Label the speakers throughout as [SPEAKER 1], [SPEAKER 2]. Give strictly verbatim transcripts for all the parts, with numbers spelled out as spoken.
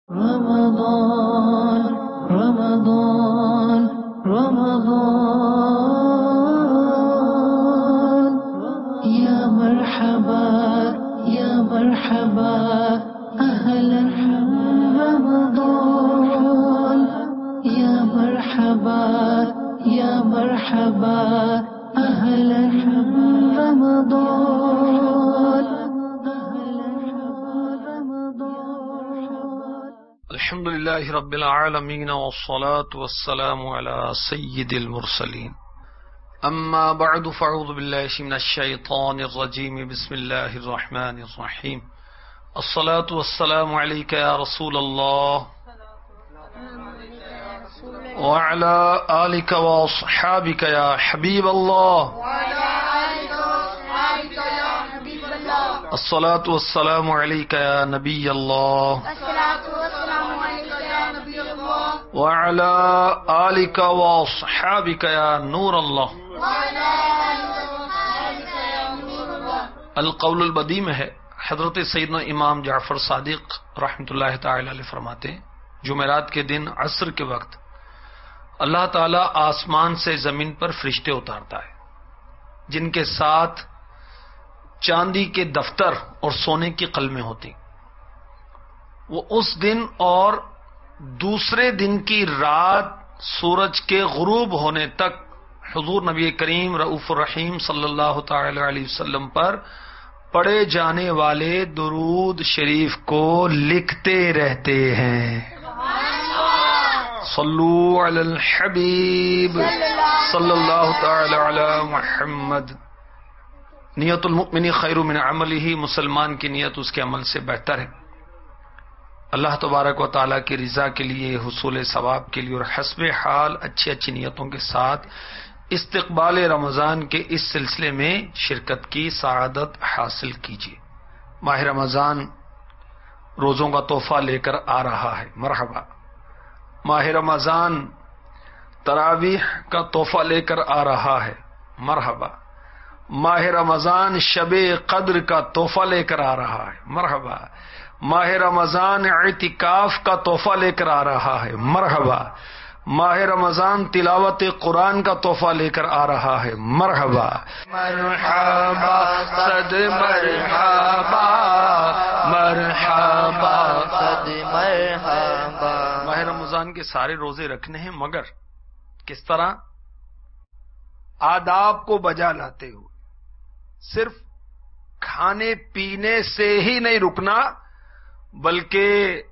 [SPEAKER 1] رمضان رمضان رمضان يا مرحبا يا مرحبا أهلا رمضان يا مرحبا يا مرحبا أهلا رمضان.
[SPEAKER 2] الحمد لله رب العالمين والصلاة والسلام على سيد المرسلين. أما بعد فأعوذ بالله من الشيطان الرجيم. بسم الله الرحمن الرحيم. الصلاة والسلام عليك يا رسول الله وعلى آلك وأصحابك يا حبيب الله. الصلاة والسلام عليك يا نبي الله وعلى آلك وأصحابك يا نور الله. القول البدی میں ہے، حضرت سیدنا امام جعفر صادق رحمۃ اللہ تعالی علیہ فرماتے ہیں، جمعرات کے دن عصر کے وقت اللہ تعالیٰ آسمان سے زمین پر فرشتے اتارتا ہے جن کے ساتھ چاندی کے دفتر اور سونے کی قلمیں ہوتی. وہ اس دن اور دوسرے دن کی رات سورج کے غروب ہونے تک حضور نبی کریم رؤوف الرحیم صلی اللہ تعالی علیہ وسلم پر پڑھے جانے والے درود شریف کو لکھتے رہتے ہیں. صلو علی الحبیب صلی اللہ تعالی علی محمد. نیت المؤمن خیر من عملہ، مسلمان کی نیت اس کے عمل سے بہتر ہے. اللہ تبارک و تعالیٰ کی رضا کے لیے، حصول ثواب کے لیے اور حسب حال اچھی اچھی نیتوں کے ساتھ استقبال رمضان کے اس سلسلے میں شرکت کی سعادت حاصل کیجیے. ماہ رمضان روزوں کا تحفہ لے کر آ رہا ہے، مرحبا. ماہ رمضان تراویح کا تحفہ لے کر آ رہا ہے، مرحبا. ماہ رمضان شب قدر کا تحفہ لے کر آ رہا ہے، مرحبا. ماہ رمضان اعتکاف کا تحفہ لے کر آ رہا ہے، مرحبا. ماہ رمضان تلاوت قرآن کا تحفہ لے کر آ رہا ہے، مرحبا. مرحبا صد مرحبا مرحبا صد مرحبا. ماہ رمضان کے سارے روزے رکھنے ہیں، مگر کس طرح؟ آداب کو بجا لاتے ہوئے. صرف کھانے پینے سے ہی نہیں رکنا، بلکہ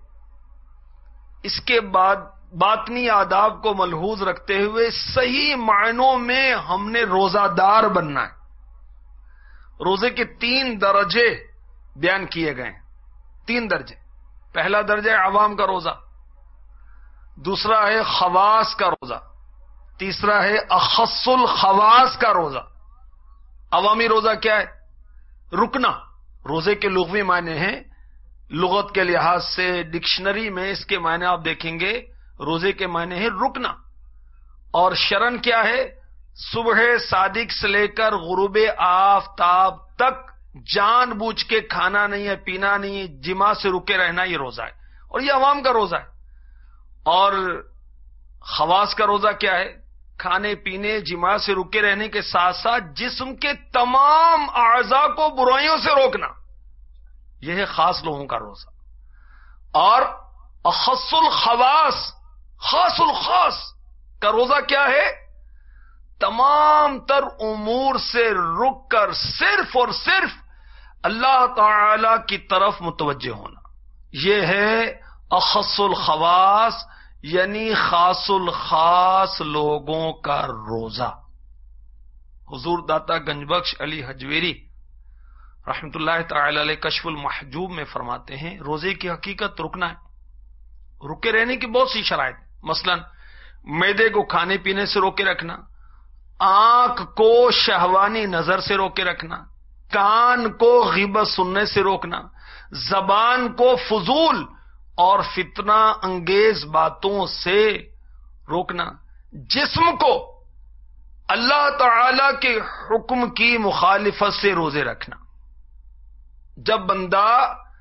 [SPEAKER 2] اس کے بعد باطنی آداب کو ملحوظ رکھتے ہوئے صحیح معنوں میں ہم نے روزہ دار بننا ہے. روزے کے تین درجے بیان کیے گئے ہیں، تین درجے. پہلا درجہ عوام کا روزہ، دوسرا ہے خواص کا روزہ، تیسرا ہے اخص الخواص کا روزہ. عوامی روزہ کیا ہے؟ رکنا. روزے کے لغوی معنی ہیں، لغت کے لحاظ سے ڈکشنری میں اس کے معنی آپ دیکھیں گے، روزے کے معنی ہے رکنا. اور شرن کیا ہے؟ صبح صادق سے لے کر غروب آفتاب تک جان بوجھ کے کھانا نہیں ہے، پینا نہیں ہے، جماع سے رکے رہنا، یہ روزہ ہے. اور یہ عوام کا روزہ ہے. اور خواص کا روزہ کیا ہے؟ کھانے پینے جماع سے رکے رہنے کے ساتھ ساتھ جسم کے تمام اعضاء کو برائیوں سے روکنا، یہ ہے خاص لوگوں کا روزہ. اور اخص الخواص، خاص الخاص کا روزہ کیا ہے؟ تمام تر امور سے رک کر صرف اور صرف اللہ تعالی کی طرف متوجہ ہونا، یہ ہے اخص الخواص، یعنی خاص الخاص لوگوں کا روزہ. حضور داتا گنج بخش علی حجویری رحمت اللہ تعالی علیہ کشف المحجوب میں فرماتے ہیں، روزے کی حقیقت رکنا ہے. رکے رہنے کی بہت سی شرائط، مثلا معدے کو کھانے پینے سے روکے رکھنا، آنکھ کو شہوانی نظر سے روکے رکھنا، کان کو غیبت سننے سے روکنا، زبان کو فضول اور فتنہ انگیز باتوں سے روکنا، جسم کو اللہ تعالی کے حکم کی مخالفت سے روزے رکھنا. جب بندہ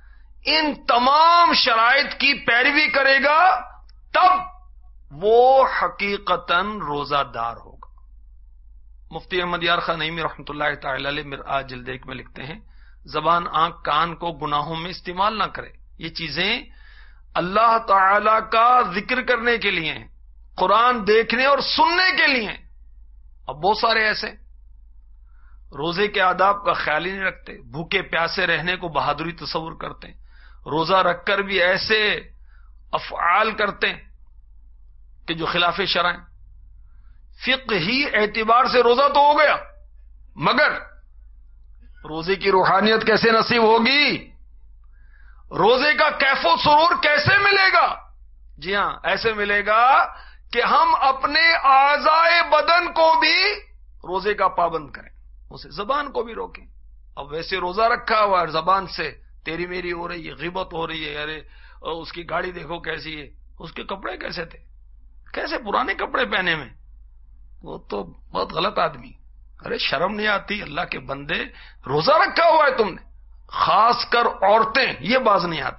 [SPEAKER 2] ان تمام شرائط کی پیروی کرے گا تب وہ حقیقتاً روزہ دار ہوگا۔ مفتی احمد یار خان نعیمی رحمۃ اللہ تعالی علیہ مرآت جلد ایک میں لکھتے ہیں، زبان، آنکھ، کان کو گناہوں میں استعمال نہ کرے، یہ چیزیں اللہ تعالی کا ذکر کرنے کے لیے ہیں، قرآن دیکھنے اور سننے کے لیے ہیں۔ اب بہت سارے ایسے روزے کے آداب کا خیال ہی نہیں رکھتے، بھوکے پیاسے رہنے کو بہادری تصور کرتے ہیں، روزہ رکھ کر بھی ایسے افعال کرتے ہیں کہ جو خلاف شرع ہیں۔ فقہی اعتبار سے روزہ تو ہو گیا، مگر روزے کی روحانیت کیسے نصیب ہوگی؟ روزے کا کیف و سرور کیسے ملے گا؟ جی ہاں، ایسے ملے گا کہ ہم اپنے اعضائے بدن کو بھی روزے کا پابند کریں، اسے زبان کو بھی روکیں۔ اب ویسے روزہ رکھا ہوا ہے، زبان سے تیری میری ہو رہی ہے، غیبت ہو رہی ہے، ارے اس کی گاڑی دیکھو کیسی ہے، اس کے کپڑے کیسے تھے، کیسے پرانے کپڑے پہنے میں، وہ تو بہت غلط آدمی۔ ارے شرم نہیں آتی؟ اللہ کے بندے، روزہ رکھا ہوا ہے تم نے، خاص کر عورتیں یہ باز نہیں آتی،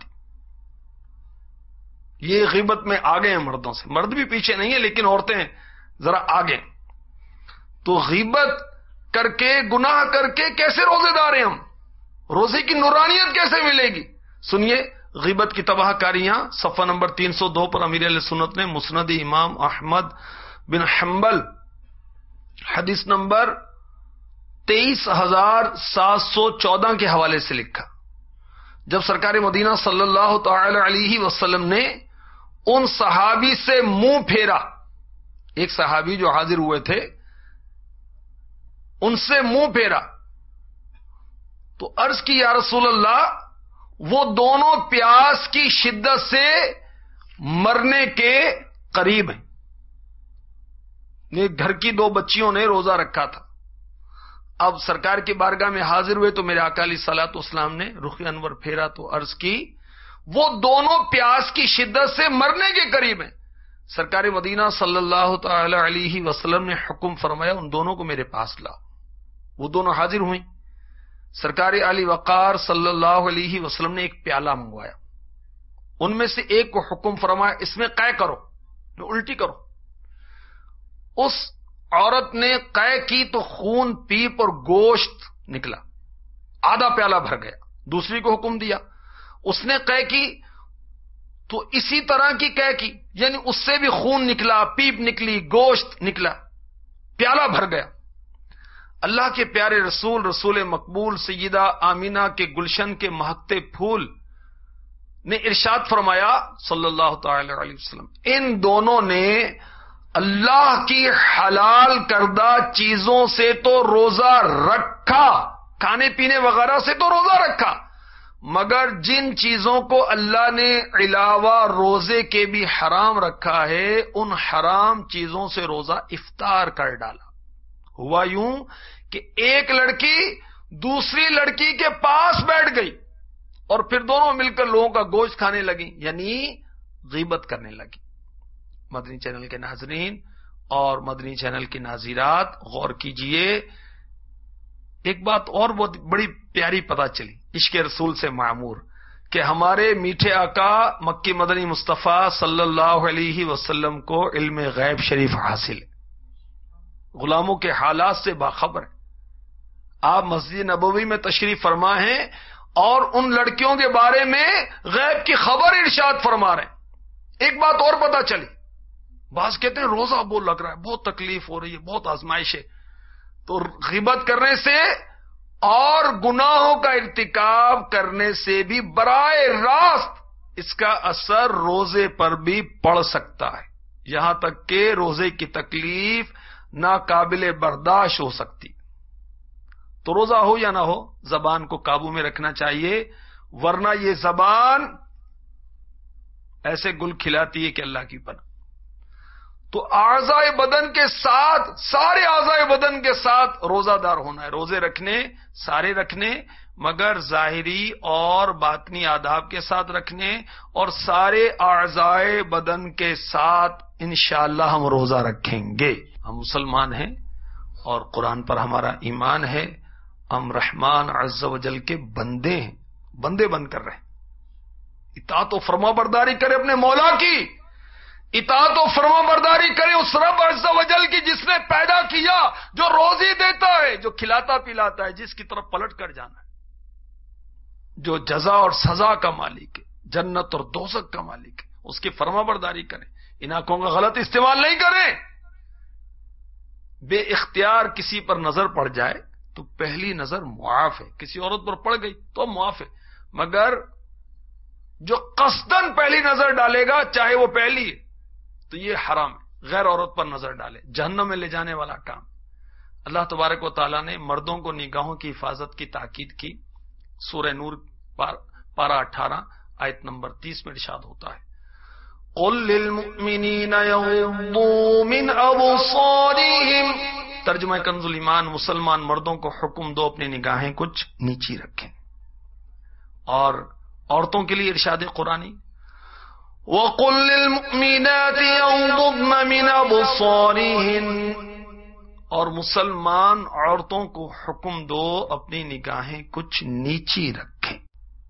[SPEAKER 2] یہ غیبت میں آگے ہیں مردوں سے، مرد بھی پیچھے نہیں ہے لیکن عورتیں ذرا آگے۔ تو غیبت کر کے، گناہ کر کے کیسے روزے دار ہیں ہم؟ روزے کی نورانیت کیسے ملے گی؟ سنیے غیبت کی تباہ کاریاں، صفحہ نمبر تین سو دو پر امیر اہل سنت نے مسند امام احمد بن حنبل حدیث نمبر تیئیس ہزار سات سو چودہ کے حوالے سے لکھا، جب سرکار مدینہ صلی اللہ تعالی علیہ وسلم نے ان صحابی سے منہ پھیرا، ایک صحابی جو حاضر ہوئے تھے ان سے منہ پھیرا، تو عرض کی یا رسول اللہ وہ دونوں پیاس کی شدت سے مرنے کے قریب ہیں۔ گھر کی دو بچیوں نے روزہ رکھا تھا، اب سرکار کی بارگاہ میں حاضر ہوئے تو میرے آقا علیہ الصلوۃ والسلام نے رخ انور پھیرا تو عرض کی وہ دونوں پیاس کی شدت سے مرنے کے قریب ہیں۔ سرکار مدینہ صلی اللہ تعالی علیہ وسلم نے حکم فرمایا ان دونوں کو میرے پاس لاؤ۔ وہ دونوں حاضر ہوئیں، سرکار علی وقار صلی اللہ علیہ وسلم نے ایک پیالہ منگوایا، ان میں سے ایک کو حکم فرمایا اس میں قے کرو، الٹی کرو۔ اس عورت نے قے کی تو خون پیپ اور گوشت نکلا، آدھا پیالہ بھر گیا۔ دوسری کو حکم دیا، اس نے قے کی تو اسی طرح کی قے کی، یعنی اس سے بھی خون نکلا، پیپ نکلی، گوشت نکلا، پیالہ بھر گیا۔ اللہ کے پیارے رسول رسول مقبول سیدہ آمینہ کے گلشن کے مہکتے پھول نے ارشاد فرمایا صلی اللہ تعالی علیہ وسلم، ان دونوں نے اللہ کی حلال کردہ چیزوں سے تو روزہ رکھا، کھانے پینے وغیرہ سے تو روزہ رکھا، مگر جن چیزوں کو اللہ نے علاوہ روزے کے بھی حرام رکھا ہے ان حرام چیزوں سے روزہ افطار کر ڈالا۔ ہوا یوں کہ ایک لڑکی دوسری لڑکی کے پاس بیٹھ گئی اور پھر دونوں مل کر لوگوں کا گوشت کھانے لگی، یعنی غیبت کرنے لگی۔ مدنی چینل کے ناظرین اور مدنی چینل کی ناظرات غور کیجئے، ایک بات اور بہت بڑی پیاری پتہ چلی عشق رسول سے معمور، کہ ہمارے میٹھے آقا مکی مدنی مصطفیٰ صلی اللہ علیہ وسلم کو علم غیب شریف حاصل ہے، غلاموں کے حالات سے باخبر ہے۔ آپ مسجد نبوی میں تشریف فرما ہیں اور ان لڑکیوں کے بارے میں غیب کی خبر ارشاد فرما رہے ہیں۔ ایک بات اور پتہ چلی، بعض کہتے ہیں روزہ بہت لگ رہا ہے، بہت تکلیف ہو رہی ہے، بہت آزمائش ہے، تو غیبت کرنے سے اور گناہوں کا ارتکاب کرنے سے بھی براہ راست اس کا اثر روزے پر بھی پڑ سکتا ہے، یہاں تک کہ روزے کی تکلیف ناقابل برداشت ہو سکتی۔ تو روزہ ہو یا نہ ہو زبان کو قابو میں رکھنا چاہیے، ورنہ یہ زبان ایسے گل کھلاتی ہے کہ اللہ کی پناہ۔ تو اعضائے بدن کے ساتھ، سارے اعضائے بدن کے ساتھ روزہ دار ہونا ہے، روزے رکھنے سارے رکھنے، مگر ظاہری اور باطنی آداب کے ساتھ رکھنے، اور سارے اعضائے بدن کے ساتھ انشاءاللہ ہم روزہ رکھیں گے۔ ہم مسلمان ہیں اور قرآن پر ہمارا ایمان ہے، ہم رحمان عز و جل کے بندے ہیں، بندے بن کر رہے، اطاعت و فرما برداری کرے اپنے مولا کی، اطاعت و فرما برداری کرے اس رب عز و جل کی جس نے پیدا کیا، جو روزی دیتا ہے، جو کھلاتا پلاتا ہے، جس کی طرف پلٹ کر جانا ہے، جو جزا اور سزا کا مالک ہے، جنت اور دوزخ کا مالک ہے، اس کی فرما برداری کریں، ان آنکھوں کا غلط استعمال نہیں کریں۔ بے اختیار کسی پر نظر پڑ جائے تو پہلی نظر معاف ہے، کسی عورت پر پڑ گئی تو معاف ہے، مگر جو قصدن پہلی نظر ڈالے گا چاہے وہ پہلی ہے تو یہ حرام ہے، غیر عورت پر نظر ڈالے، جہنم میں لے جانے والا کام۔ اللہ تبارک و تعالیٰ نے مردوں کو نگاہوں کی حفاظت کی تاکید کی، سورہ نور پارہ اٹھارہ آیت نمبر تیس میں ارشاد ہوتا ہے، قل للمؤمنین یغضوا من ابصارہم، ترجمہ کنز الایمان، مسلمان مردوں کو حکم دو اپنی نگاہیں کچھ نیچی رکھیں، اور عورتوں کے لیے ارشاد قرآنی وَقُلْ لِلْمُؤْمِنَاتِ يَغْضُضْنَ مِنْ أَبْصَارِهِنَّ، اور مسلمان عورتوں کو حکم دو اپنی نگاہیں کچھ نیچی رکھیں۔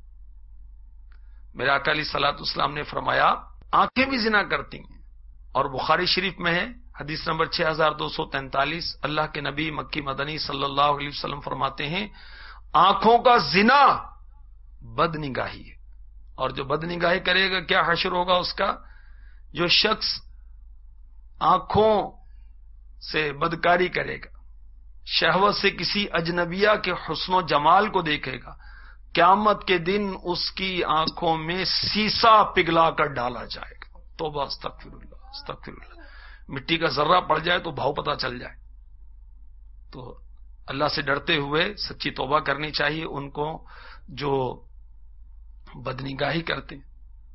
[SPEAKER 2] میرے آقا علیہ الصلوۃ والسلام نے فرمایا آنکھیں بھی زنا کرتی ہیں، اور بخاری شریف میں ہے حدیث نمبر چھ ہزار دو سو تینتالیس، اللہ کے نبی مکی مدنی صلی اللہ علیہ وسلم فرماتے ہیں آنکھوں کا زنا بد نگاہی ہے، اور جو بد نگاہی کرے گا کیا حشر ہوگا اس کا؟ جو شخص آنکھوں سے بدکاری کرے گا، شہوت سے کسی اجنبیہ کے حسن و جمال کو دیکھے گا، قیامت کے دن اس کی آنکھوں میں سیسا پگھلا کر ڈالا جائے گا۔ توبہ، استغفر اللہ استغفر اللہ، مٹی کا ذرہ پڑ جائے تو بھاؤ پتہ چل جائے۔ تو اللہ سے ڈرتے ہوئے سچی توبہ کرنی چاہیے ان کو جو بدنگاہی کرتے ہیں،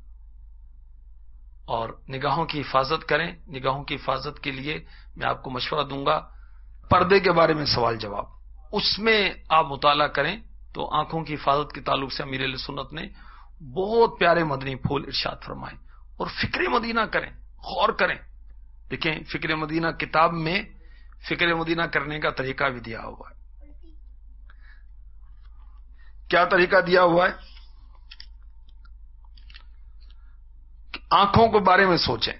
[SPEAKER 2] اور نگاہوں کی حفاظت کریں۔ نگاہوں کی حفاظت کے لیے میں آپ کو مشورہ دوں گا، پردے کے بارے میں سوال جواب، اس میں آپ مطالعہ کریں تو آنکھوں کی حفاظت کے تعلق سے امیر اہل سنت نے بہت پیارے مدنی پھول ارشاد فرمائے، اور فکر مدینہ کریں، غور کریں۔ دیکھیں فکر مدینہ کتاب میں فکر مدینہ کرنے کا طریقہ بھی دیا ہوا ہے۔ کیا طریقہ دیا ہوا ہے؟ آنکھوں کے بارے میں سوچیں،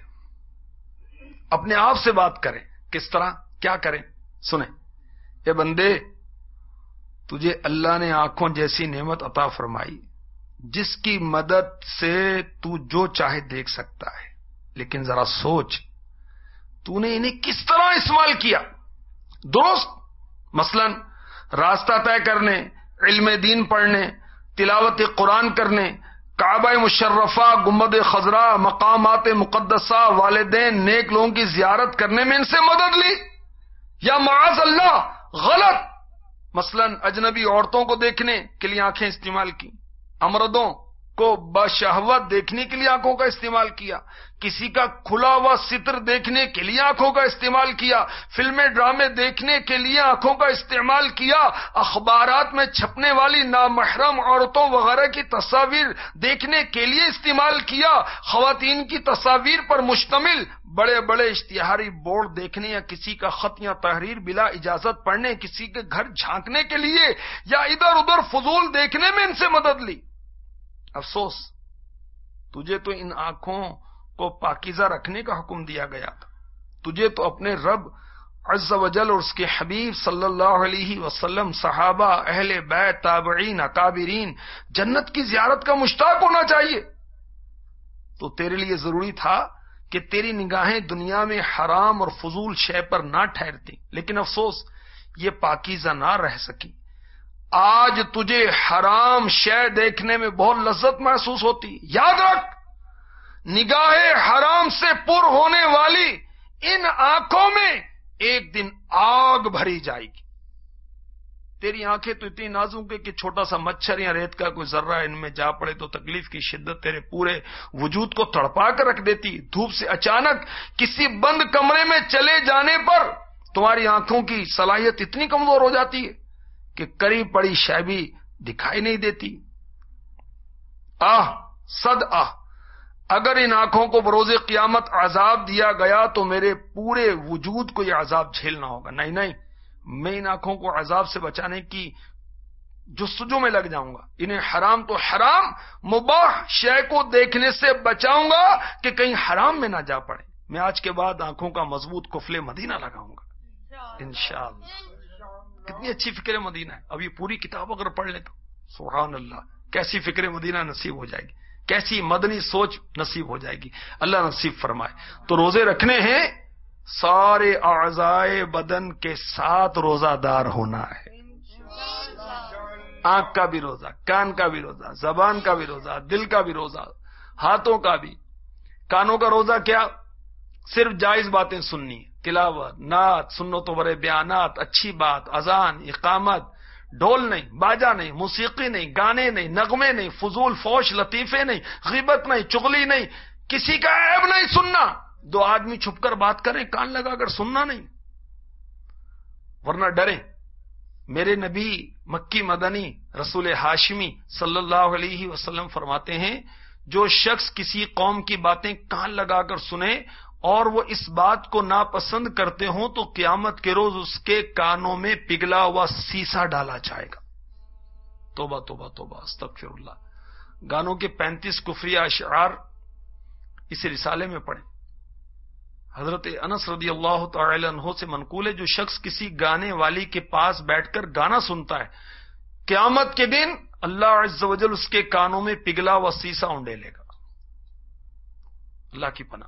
[SPEAKER 2] اپنے آپ سے بات کریں، کس طرح کیا کریں؟ سنیں، اے بندے، تجھے اللہ نے آنکھوں جیسی نعمت عطا فرمائی جس کی مدد سے تو جو چاہے دیکھ سکتا ہے، لیکن ذرا سوچ تو نے انہیں کس طرح استعمال کیا۔ درست، مثلا راستہ طے کرنے، علم دین پڑھنے، تلاوت قرآن کرنے، کعبہ مشرفہ، گنبد خضرا، مقامات مقدسہ، والدین نیک لوگوں کی زیارت کرنے میں ان سے مدد لی، یا معاذ اللہ غلط، مثلا اجنبی عورتوں کو دیکھنے کے لیے آنکھیں استعمال کی، امردوں کو بشہوت دیکھنے کے لیے آنکھوں کا استعمال کیا، کسی کا کھلا ہوا ستر دیکھنے کے لیے آنکھوں کا استعمال کیا، فلمیں ڈرامے دیکھنے کے لیے آنکھوں کا استعمال کیا، اخبارات میں چھپنے والی نامحرم عورتوں وغیرہ کی تصاویر دیکھنے کے لیے استعمال کیا، خواتین کی تصاویر پر مشتمل بڑے بڑے اشتہاری بورڈ دیکھنے یا کسی کا خط یا تحریر بلا اجازت پڑھنے، کسی کے گھر جھانکنے کے لیے یا ادھر ادھر فضول دیکھنے میں ان سے مدد لی۔ افسوس، تجھے تو ان آنکھوں کو پاکیزہ رکھنے کا حکم دیا گیا تھا، تجھے تو اپنے رب عز و جل اور اس کے حبیب صلی اللہ علیہ وسلم، صحابہ، اہل بیت، تابعین، اکابرین، جنت کی زیارت کا مشتاق ہونا چاہیے۔ تو تیرے لیے ضروری تھا کہ تیری نگاہیں دنیا میں حرام اور فضول شے پر نہ ٹھہرتی، لیکن افسوس یہ پاکیزہ نہ رہ سکی۔ آج تجھے حرام شے دیکھنے میں بہت لذت محسوس ہوتی۔ یاد رکھ، نگاہ حرام سے پر ہونے والی ان آنکھوں میں ایک دن آگ بھری جائے گی۔ تیری آنکھیں تو اتنی نازک ہے کہ چھوٹا سا مچھر یا ریت کا کوئی ذرہ ان میں جا پڑے تو تکلیف کی شدت تیرے پورے وجود کو تڑپا کر رکھ دیتی۔ دھوپ سے اچانک کسی بند کمرے میں چلے جانے پر تمہاری آنکھوں کی صلاحیت اتنی کمزور ہو جاتی ہے کہ قریب پڑی شے بھی دکھائی نہیں دیتی۔ آہ صد آہ، اگر ان آنکھوں کو بروز قیامت عذاب دیا گیا تو میرے پورے وجود کو یہ عذاب جھیلنا ہوگا۔ نہیں نہیں، میں ان آنکھوں کو عذاب سے بچانے کی जस्तजू में लग जाऊंगा, इन्हें हराम तो हराम मुबाह शय को देखने से बचाऊंगा कि कहीं हराम में ना जा पड़े। मैं आज के बाद आंखों का मजबूत कुफले मदीना लगाऊंगा इंशाअल्लाह। कितनी अच्छी फिक्र मदीना है। अभी पूरी किताब अगर पढ़ ले तो सुभान अल्लाह, कैसी फिक्र मदीना नसीब हो जाएगी, कैसी मदनी सोच नसीब हो जाएगी। अल्लाह नसीब फरमाए। तो रोजे रखने हैं, सारे आज़ाए बदन के साथ रोजादार होना है। आंख का भी रोजा, कान का भी रोजा, जबान का भी रोजा, दिल का भी रोजा, हाथों का भी। कानों का रोजा क्या? सिर्फ जायज बातें सुननी, तिलावत, नात, सुन्नतों बड़े बयानात, अच्छी बात, अजान, इकामत, ढोल नहीं, बाजा नहीं, मूसीकी नहीं, गाने नहीं, नगमे नहीं, फजूल फौश लतीफे नहीं, गीबत नहीं, चुगली नहीं, किसी का ऐब नहीं सुनना। दो आदमी छुपकर बात करें, कान लगाकर सुनना नहीं, वरना डरें। मेरे नबी मक्की मदनी रसूल हाशिमी सल्लल्लाहु अलैहि वसल्लम फरमाते हैं, जो शख्स किसी कौम की बातें कान लगाकर सुने और वो इस बात को नापसंद करते हो तो क़यामत के रोज उसके कानों में पिघला हुआ सीसा डाला जाएगा। तोबा तोबा तोबा अस्तगफिरुल्लाह। गानों के पैंतीस कुफरिया अशआर इस रिसाले में पढ़े। हजरत अनस रदी अल्लाह तआला अन्हु से मनकूल है, जो शख्स किसी गाने वाली के पास बैठकर गाना सुनता है, क़यामत के दिन अल्लाह अज़्ज़ व जल उसके कानों में पिघला हुआ सीसा उंडेलेगा। अल्लाह की पनाह।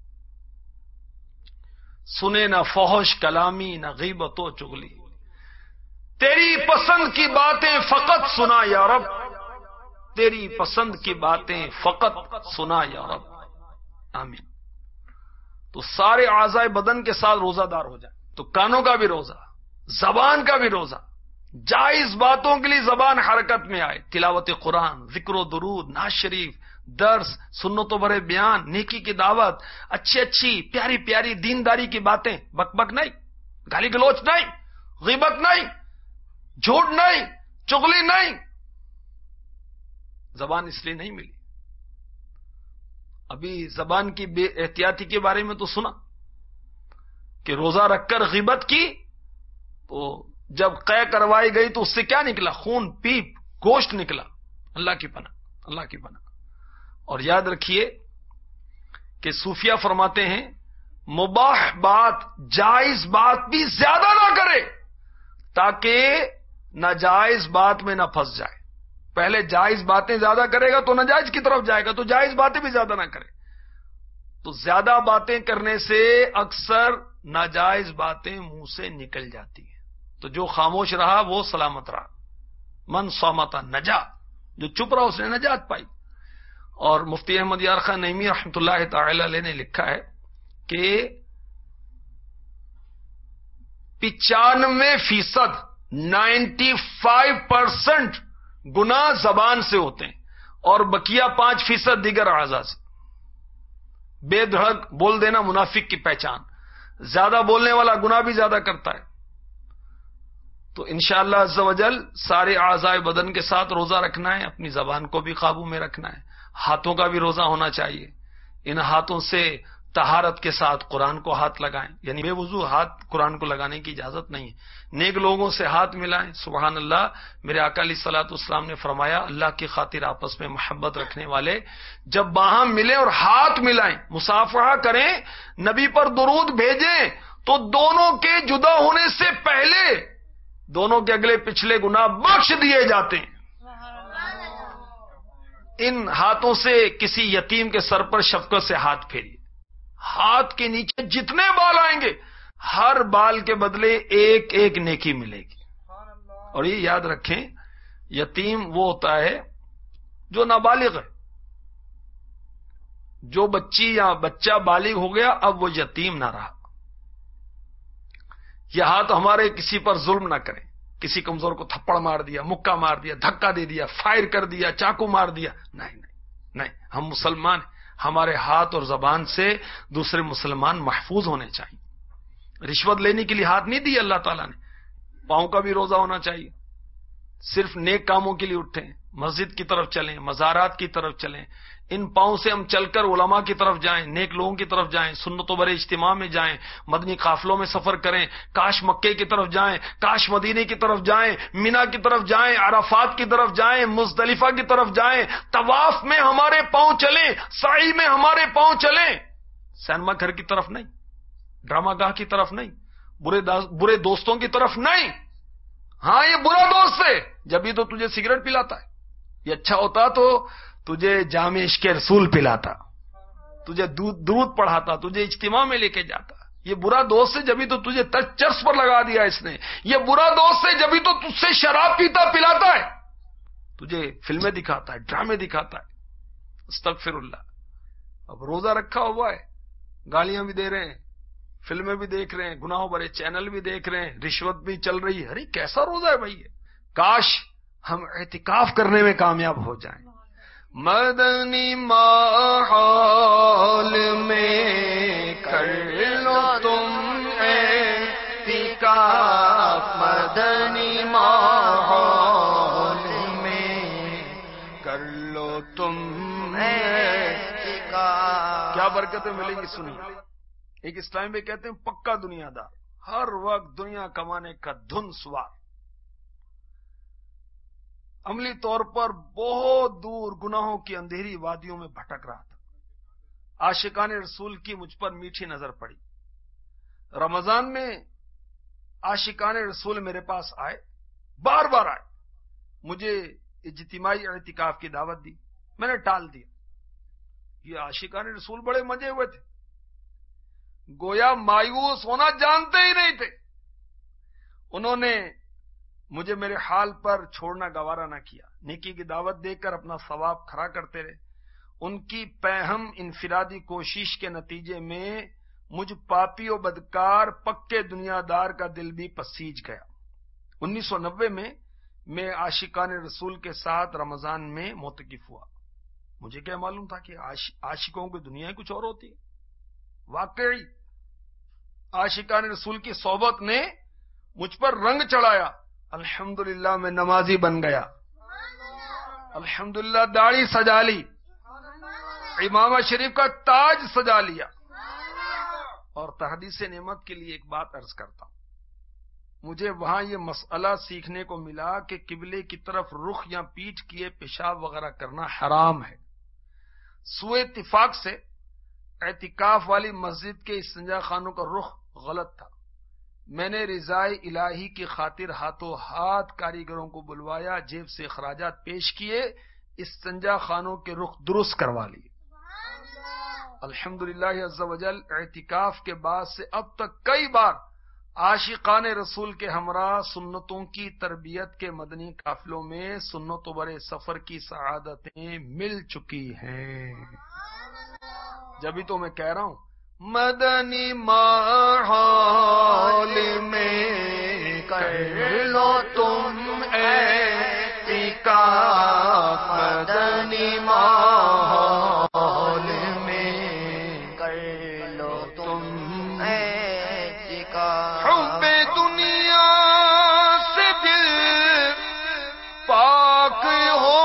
[SPEAKER 2] सुने ना फौहश कलामी, ना गीबतो चुगली, तेरी पसंद की बातें फकत सुना या रब, तेरी पसंद की बातें फकत सुना या रब। आमीन। तो सारे आज़ाए बदन के साथ रोजादार हो जाए। तो कानों का भी रोजा, जबान का भी रोजा, जायज बातों के लिए जबान हरकत में आए, तिलावत कुरान, जिक्र दुरूद, नाज शरीफ, दर्स, सुन्नतों भरे बयान, नेकी की दावत, अच्छी अच्छी प्यारी प्यारी दीनदारी की बातें, बकबक नहीं, गाली गलोच नहीं, गीबत नहीं, झूठ नहीं, चुगली नहीं। जबान इसलिए नहीं मिली। अभी जबान की बेएहतियाती के बारे में तो सुना कि रोजा रखकर गीबत की तो जब कै करवाई गई तो उससे क्या निकला? खून, पीप, गोश्त निकला। अल्लाह की पनाह, अल्लाह की पनाह। और याद रखिए कि सूफिया फरमाते हैं, मुबाह बात, जायज बात भी ज्यादा ना करे ताकि नाजायज बात में ना फंस जाए। पहले जायज बातें ज्यादा करेगा तो नाजायज की तरफ जाएगा, तो जायज बातें भी ज्यादा ना करे। तो ज्यादा बातें करने से अक्सर नाजायज बातें मुंह से निकल जाती है। तो जो खामोश रहा वो सलामत रहा। मन सामता नजा, जो चुप रहा उसने नजात पाई। और मुफ्ती अहमद यार खान नईमी रहमतुल्लाह तआला अलैह ने लिखा है कि पिचानवे फीसद नाइन्टी फाइव परसेंट गुनाह जबान से होते हैं और बकिया पांच फीसद दीगर आज़ा से। बेधड़क बोल देना मुनाफिक की पहचान। ज्यादा बोलने वाला गुनाह भी ज्यादा करता है। तो इंशाअल्लाह अज़्ज़ व जल सारे आज़ाए बदन के साथ रोजा रखना है, अपनी जबान को भी काबू में रखना है, हाथों का भी रोजा होना चाहिए। इन हाथों से तहारत के साथ कुरान को हाथ लगाएं, यानी बेवुजू हाथ कुरान को लगाने की इजाजत नहीं है। नेक लोगों से हाथ मिलाएं। सुभान अल्लाह। मेरे आका अलैहिस्सलातु वस्सलाम ने फरमाया, अल्लाह की खातिर आपस में मोहब्बत रखने वाले जब बाहां मिले और हाथ मिलाएं, मुसाफहा करें, नबी पर दुरूद भेजें, तो दोनों के जुदा होने से पहले दोनों के अगले पिछले गुनाह बख्श दिए जाते हैं। इन हाथों से किसी यतीम के सर पर शफकत से हाथ फेरिए। हाथ के नीचे जितने बाल आएंगे, हर बाल के बदले एक एक नेकी मिलेगी। और ये याद रखें, यतीम वो होता है जो नाबालिग है। जो बच्ची या बच्चा बालिग हो गया, अब वो यतीम ना रहा। यह हाथ हमारे किसी पर जुल्म ना करें। किसी कमजोर को थप्पड़ मार दिया, मुक्का मार दिया, धक्का दे दिया, फायर कर दिया, चाकू मार दिया, नहीं नहीं नहीं। हम मुसलमान, हमारे हाथ और जबान से दूसरे मुसलमान महफूज होने चाहिए। रिश्वत लेने के लिए हाथ नहीं दिया अल्लाह ताला ने। पांव का भी रोजा होना चाहिए। सिर्फ नेक कामों के लिए उठे, مسجد کی طرف چلیں، مزارات کی طرف چلیں، ان پاؤں سے ہم چل کر علماء کی طرف جائیں، نیک لوگوں کی طرف جائیں، سنتوں برے اجتماع میں جائیں، مدنی قافلوں میں سفر کریں، کاش مکے کی طرف جائیں، کاش مدینے کی طرف جائیں، مینا کی طرف جائیں، عرفات کی طرف جائیں، مزدلفہ کی طرف جائیں، طواف میں ہمارے پاؤں چلیں، سعی میں ہمارے پاؤں چلیں، سینما گھر کی طرف نہیں، ڈرامہ گاہ کی طرف نہیں، برے برے دوستوں کی طرف نہیں. ہاں یہ برا دوست ہے، جبھی تو تجھے سگریٹ پلاتا ہے. یہ اچھا ہوتا تو تجھے جام عشق رسول پلاتا، تجھے درود پڑھاتا، تجھے اجتماع میں لے کے جاتا. یہ برا دوست ہے، جبھی تو تجھے چرس پر لگا دیا اس نے. یہ برا دوست ہے، جبھی تو تجھ سے شراب پیتا پلاتا ہے، تجھے فلمیں دکھاتا ہے، ڈرامے دکھاتا ہے. استغفر اللہ. اب روزہ رکھا ہوا ہے، گالیاں بھی دے رہے ہیں، فلمیں بھی دیکھ رہے ہیں، گناہوں بھرے چینل بھی دیکھ رہے ہیں، رشوت بھی چل رہی ہے. ارے کیسا روزہ ہے بھائی یہ؟ کاش ہم اعتکاف کرنے میں کامیاب ہو جائیں. مدنی ماحول میں کر لو تم اعتکاف، مدنی ماحول میں کر لو تم اعتکاف. کیا برکتیں ملیں گی سنی. ایک اس ٹائم میں کہتے ہیں پکا دنیا دار، ہر وقت دنیا کمانے کا دھن سوار، عملی طور پر بہت دور گناہوں کی اندھیری وادیوں میں بھٹک رہا تھا. عاشقان رسول کی مجھ پر میٹھی نظر پڑی. رمضان میں عاشقان رسول میرے پاس آئے، بار بار آئے، مجھے اجتماعی اعتکاف کی دعوت دی. میں نے ٹال دیا. یہ عاشقان رسول بڑے مزے ہوئے تھے، گویا مایوس ہونا جانتے ہی نہیں تھے. انہوں نے مجھے میرے حال پر چھوڑنا گوارا نہ کیا، نیکی کی دعوت دے کر اپنا ثواب کھڑا کرتے رہے. ان کی پہم انفرادی کوشش کے نتیجے میں مجھ پاپی و بدکار پکے دنیا دار کا دل بھی پسیج گیا. انیس سو نوے میں میں عاشقان رسول کے ساتھ رمضان میں معتکف ہوا. مجھے کیا معلوم تھا کہ عاشقوں کی دنیا کچھ اور ہوتی ہے. واقعی عاشقان رسول کی صحبت نے مجھ پر رنگ چڑھایا. الحمدللہ میں نمازی بن گیا، الحمدللہ داڑھی سجا لی، امامہ شریف کا تاج سجا لیا. اور تحدیث نعمت کے لیے ایک بات عرض کرتا ہوں. مجھے وہاں یہ مسئلہ سیکھنے کو ملا کہ قبلے کی طرف رخ یا پیٹھ کیے پیشاب وغیرہ کرنا حرام ہے. سوء اتفاق سے اعتکاف والی مسجد کے استنجا خانوں کا رخ غلط تھا. میں نے رضائے الہی کی خاطر ہاتھوں ہاتھ کاریگروں کو بلوایا، جیب سے اخراجات پیش کیے، استنجا خانوں کے رخ درست کروا لیے. الحمدللہ عز وجل اعتکاف کے بعد سے اب تک کئی بار عاشقان رسول کے ہمراہ سنتوں کی تربیت کے مدنی قافلوں میں سنتوں برے سفر کی سعادتیں مل چکی ہیں. جبھی تو میں کہہ رہا ہوں مدنی ماحول میں کر لو تم اعتکاف، مدنی ماحول میں کر لو تم اعتکاف. حب دنیا سے دل پاک ہو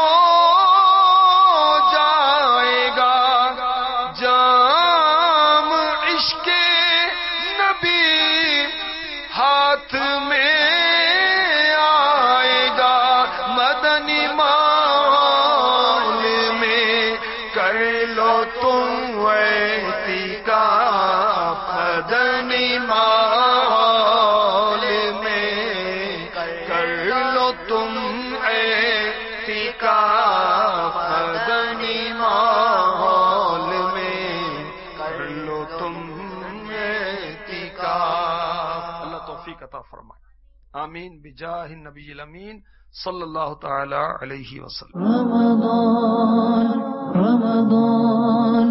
[SPEAKER 2] آمین بجاہ النبی الامین صلی اللہ تعالی علیہ وسلم.
[SPEAKER 1] رمضان رمضان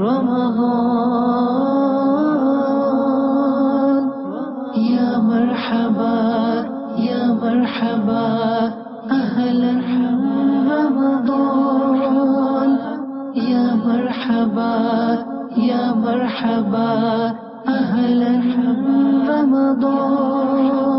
[SPEAKER 1] رمضان یا مرحبا یا مرحبا اہلا رمضان یا مرحبا یا مرحبا اہلا رمضان